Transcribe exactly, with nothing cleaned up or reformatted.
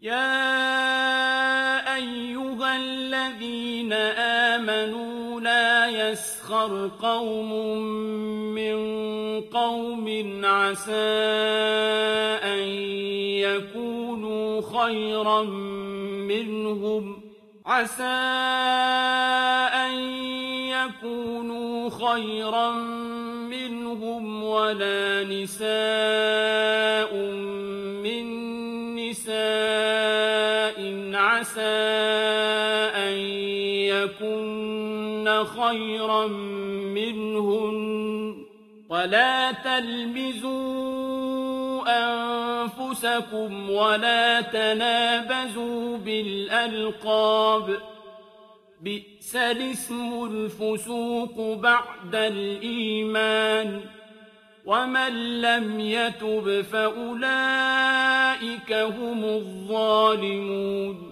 يَا أَيُّهَا الَّذِينَ آمَنُوا لَا يَسْخَرْ قَوْمٌ مِّن قَوْمٍ عَسَىٰ أَن يَكُونُوا خَيْرًا مِّنْهُمْ عَسَىٰ أَن يَكُونُوا خَيْرًا مِّنْهُمْ وَلَا نِسَاءٌ مِّن نِّسَاءٍ عَسَىٰ أَن يَكُنَّ خَيْرًا مِّنْهُنَّ وَلَا تَلْمِزُوا أَنفُسَكُمْ وَلَا تَنَابَزُوا بِالْأَلْقَابِ ۖ بِئْسَ الاسم الفسوق بعد الإيمان ۚ ومن لم يتب فأولئك هم الظالمون